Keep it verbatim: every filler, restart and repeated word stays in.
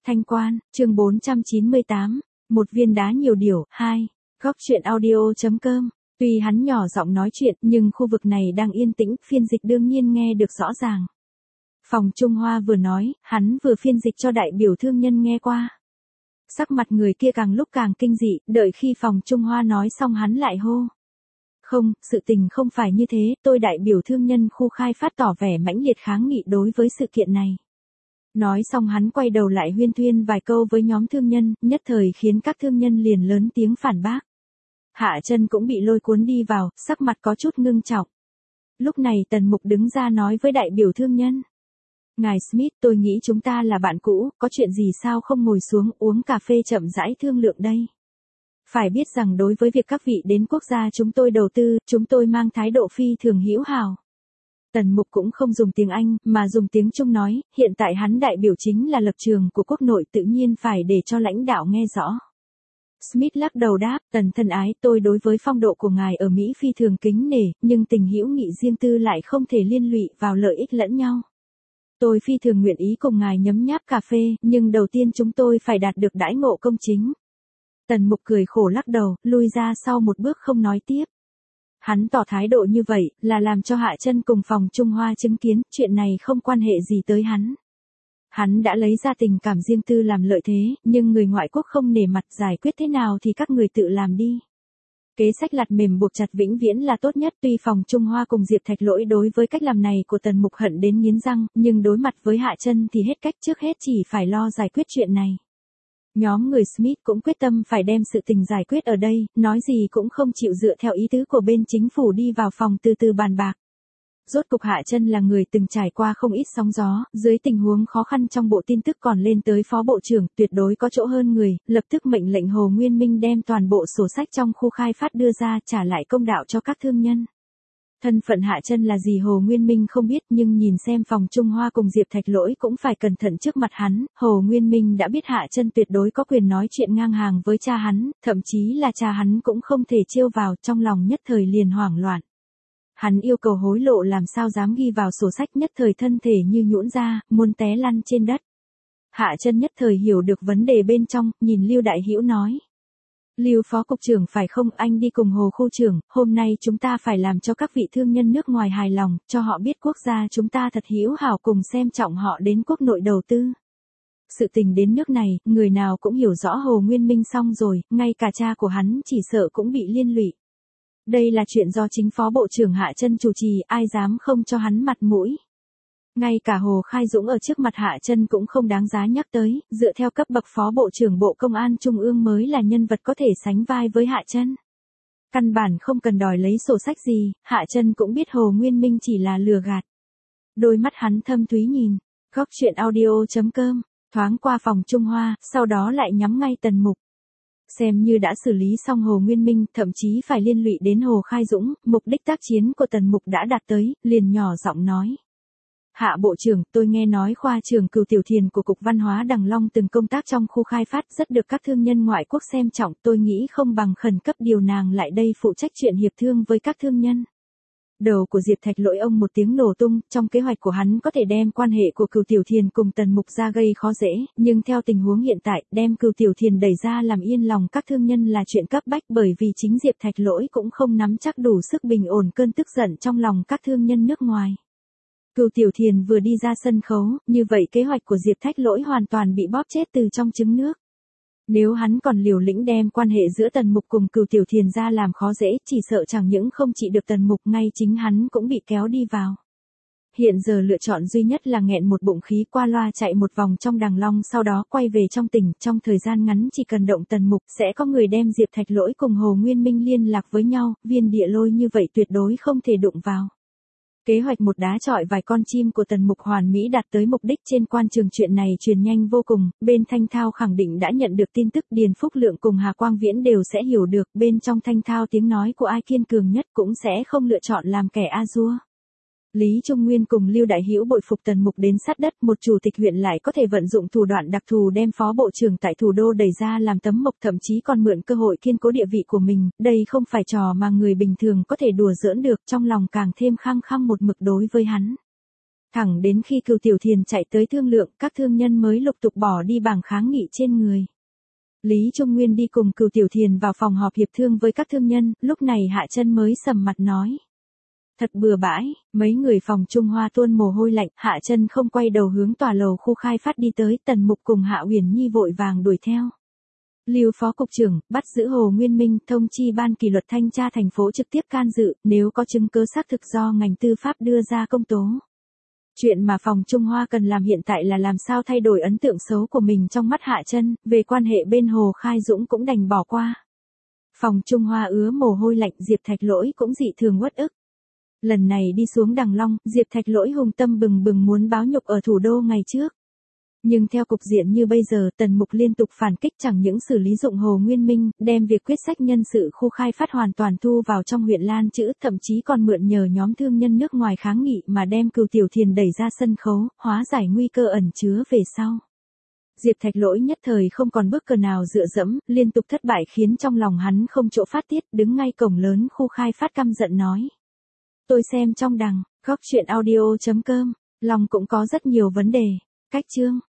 Thanh Quan, chương bốn trăm chín mươi tám, một viên đá nhiều điều, hai, góc truyện audio chấm com. Tuy hắn nhỏ giọng nói chuyện, nhưng khu vực này đang yên tĩnh, phiên dịch đương nhiên nghe được rõ ràng. Phòng Trung Hoa vừa nói, hắn vừa phiên dịch cho đại biểu thương nhân nghe qua. Sắc mặt người kia càng lúc càng kinh dị, đợi khi Phòng Trung Hoa nói xong hắn lại hô. Không, sự tình không phải như thế, tôi đại biểu thương nhân khu khai phát tỏ vẻ mãnh liệt kháng nghị đối với sự kiện này. Nói xong hắn quay đầu lại huyên thuyên vài câu với nhóm thương nhân, nhất thời khiến các thương nhân liền lớn tiếng phản bác. Hạ Chân cũng bị lôi cuốn đi vào, sắc mặt có chút ngưng trọng. Lúc này Tần Mục đứng ra nói với đại biểu thương nhân. Ngài Smith, tôi nghĩ chúng ta là bạn cũ, có chuyện gì sao không ngồi xuống uống cà phê chậm rãi thương lượng đây. Phải biết rằng đối với việc các vị đến quốc gia chúng tôi đầu tư, chúng tôi mang thái độ phi thường hữu hảo. Tần Mục cũng không dùng tiếng Anh, mà dùng tiếng Trung nói, hiện tại hắn đại biểu chính là lập trường của quốc nội tự nhiên phải để cho lãnh đạo nghe rõ. Smith lắc đầu đáp, Tần thân ái, tôi đối với phong độ của ngài ở Mỹ phi thường kính nể, nhưng tình hữu nghị riêng tư lại không thể liên lụy vào lợi ích lẫn nhau. Tôi phi thường nguyện ý cùng ngài nhấm nháp cà phê, nhưng đầu tiên chúng tôi phải đạt được đãi ngộ công chính. Tần Mục cười khổ lắc đầu, lui ra sau một bước không nói tiếp. Hắn tỏ thái độ như vậy, là làm cho Hạ Chân cùng Phòng Trung Hoa chứng kiến, chuyện này không quan hệ gì tới hắn. Hắn đã lấy ra tình cảm riêng tư làm lợi thế, nhưng người ngoại quốc không nể mặt giải quyết thế nào thì các người tự làm đi. Kế sách lặt mềm buộc chặt vĩnh viễn là tốt nhất, tuy Phòng Trung Hoa cùng Diệp Thạch Lỗi đối với cách làm này của Tần Mục hận đến nghiến răng, nhưng đối mặt với Hạ Chân thì hết cách, trước hết chỉ phải lo giải quyết chuyện này. Nhóm người Smith cũng quyết tâm phải đem sự tình giải quyết ở đây, nói gì cũng không chịu dựa theo ý tứ của bên chính phủ đi vào phòng từ từ bàn bạc. Rốt cục Hạ Chân là người từng trải qua không ít sóng gió, dưới tình huống khó khăn trong bộ tin tức còn lên tới phó bộ trưởng, tuyệt đối có chỗ hơn người, lập tức mệnh lệnh Hồ Nguyên Minh đem toàn bộ sổ sách trong khu khai phát đưa ra trả lại công đạo cho các thương nhân. Thân phận Hạ Chân là gì Hồ Nguyên Minh không biết, nhưng nhìn xem Phòng Trung Hoa cùng Diệp Thạch Lỗi cũng phải cẩn thận trước mặt hắn, Hồ Nguyên Minh đã biết Hạ Chân tuyệt đối có quyền nói chuyện ngang hàng với cha hắn, thậm chí là cha hắn cũng không thể trêu vào, trong lòng nhất thời liền hoảng loạn. Hắn yêu cầu hối lộ làm sao dám ghi vào sổ sách, nhất thời thân thể như nhũn ra, muốn té lăn trên đất. Hạ Chân nhất thời hiểu được vấn đề bên trong, nhìn Lưu Đại Hữu nói. Lưu phó cục trưởng phải không, anh đi cùng Hồ khu trưởng, hôm nay chúng ta phải làm cho các vị thương nhân nước ngoài hài lòng, cho họ biết quốc gia chúng ta thật hữu hảo cùng xem trọng họ đến quốc nội đầu tư. Sự tình đến nước này, người nào cũng hiểu rõ Hồ Nguyên Minh xong rồi, ngay cả cha của hắn chỉ sợ cũng bị liên lụy. Đây là chuyện do chính phó bộ trưởng Hạ Chân chủ trì, ai dám không cho hắn mặt mũi. Ngay cả Hồ Khai Dũng ở trước mặt Hạ Chân cũng không đáng giá nhắc tới, dựa theo cấp bậc phó bộ trưởng Bộ Công an Trung ương mới là nhân vật có thể sánh vai với Hạ Chân. Căn bản không cần đòi lấy sổ sách gì, Hạ Chân cũng biết Hồ Nguyên Minh chỉ là lừa gạt. Đôi mắt hắn thâm thúy nhìn, góc truyện audio chấm com, thoáng qua Phòng Trung Hoa, sau đó lại nhắm ngay Tần Mục. Xem như đã xử lý xong Hồ Nguyên Minh, thậm chí phải liên lụy đến Hồ Khai Dũng, mục đích tác chiến của Tần Mục đã đạt tới, liền nhỏ giọng nói. Hạ Bộ trưởng, tôi nghe nói khoa trưởng Cửu Tiểu Thiền của Cục Văn hóa Đằng Long từng công tác trong khu khai phát rất được các thương nhân ngoại quốc xem trọng, tôi nghĩ không bằng khẩn cấp điều nàng lại đây phụ trách chuyện hiệp thương với các thương nhân. Đầu của Diệp Thạch Lỗi ông một tiếng nổ tung, trong kế hoạch của hắn có thể đem quan hệ của Cửu Tiểu Thiền cùng Tần Mục ra gây khó dễ, nhưng theo tình huống hiện tại, đem Cửu Tiểu Thiền đẩy ra làm yên lòng các thương nhân là chuyện cấp bách, bởi vì chính Diệp Thạch Lỗi cũng không nắm chắc đủ sức bình ổn cơn tức giận trong lòng các thương nhân nước ngoài. Cửu Tiểu Thiền vừa đi ra sân khấu, như vậy kế hoạch của Diệp Thạch Lỗi hoàn toàn bị bóp chết từ trong trứng nước. Nếu hắn còn liều lĩnh đem quan hệ giữa Tần Mục cùng Cửu Tiểu Thiền ra làm khó dễ, chỉ sợ chẳng những không trị được Tần Mục, ngay chính hắn cũng bị kéo đi vào. Hiện giờ lựa chọn duy nhất là nghẹn một bụng khí qua loa chạy một vòng trong Đằng Long, sau đó quay về trong tỉnh, trong thời gian ngắn chỉ cần động Tần Mục, sẽ có người đem Diệp Thạch Lỗi cùng Hồ Nguyên Minh liên lạc với nhau, viên địa lôi như vậy tuyệt đối không thể đụng vào. Kế hoạch một đá chọi vài con chim của Tần Mục hoàn mỹ đạt tới mục đích trên quan trường, chuyện này truyền nhanh vô cùng, bên Thanh Thao khẳng định đã nhận được tin tức, Điền Phúc Lượng cùng Hà Quang Viễn đều sẽ hiểu được, bên trong Thanh Thao tiếng nói của ai kiên cường nhất cũng sẽ không lựa chọn làm kẻ a dua. Lý Trung Nguyên cùng Lưu Đại Hữu bội phục Tần Mục đến sát đất, một chủ tịch huyện lại có thể vận dụng thủ đoạn đặc thù đem phó bộ trưởng tại thủ đô đẩy ra làm tấm mộc, thậm chí còn mượn cơ hội kiên cố địa vị của mình, đây không phải trò mà người bình thường có thể đùa giỡn được, trong lòng càng thêm khăng khăng một mực đối với hắn. Thẳng đến khi Cửu Tiểu Thiền chạy tới thương lượng, các thương nhân mới lục tục bỏ đi bảng kháng nghị trên người. Lý Trung Nguyên đi cùng Cửu Tiểu Thiền vào phòng họp hiệp thương với các thương nhân, lúc này Hạ Chân mới sầm mặt nói. Thật bừa bãi, mấy người phòng Trung Hoa tuôn mồ hôi lạnh, Hạ Chân không quay đầu hướng tòa lầu khu khai phát đi tới, Tần Mục cùng Hạ Uyển Nhi vội vàng đuổi theo. Lưu Phó Cục trưởng, bắt giữ Hồ Nguyên Minh, thông chi ban kỷ luật thanh tra thành phố trực tiếp can dự, nếu có chứng cứ xác thực do ngành tư pháp đưa ra công tố. Chuyện mà phòng Trung Hoa cần làm hiện tại là làm sao thay đổi ấn tượng xấu của mình trong mắt Hạ Chân, về quan hệ bên Hồ Khai Dũng cũng đành bỏ qua. Phòng Trung Hoa ứa mồ hôi lạnh, Diệp Thạch Lỗi cũng dị thường uất ức. Lần này đi xuống Đằng Long, Diệp Thạch Lỗi hùng tâm bừng bừng muốn báo nhục ở thủ đô ngày trước. Nhưng theo cục diện như bây giờ, Tần Mục liên tục phản kích, chẳng những xử lý dụng Hồ Nguyên Minh, đem việc quyết sách nhân sự khu khai phát hoàn toàn thu vào trong huyện Lan Chữ, thậm chí còn mượn nhờ nhóm thương nhân nước ngoài kháng nghị mà đem Cửu Tiểu Thiền đẩy ra sân khấu, hóa giải nguy cơ ẩn chứa về sau. Diệp Thạch Lỗi nhất thời không còn bước cờ nào dựa dẫm, liên tục thất bại khiến trong lòng hắn không chỗ phát tiết, đứng ngay cổng lớn khu khai phát căm giận nói. Tôi xem trong đằng, góc truyện audio chấm com, lòng cũng có rất nhiều vấn đề. Cách chương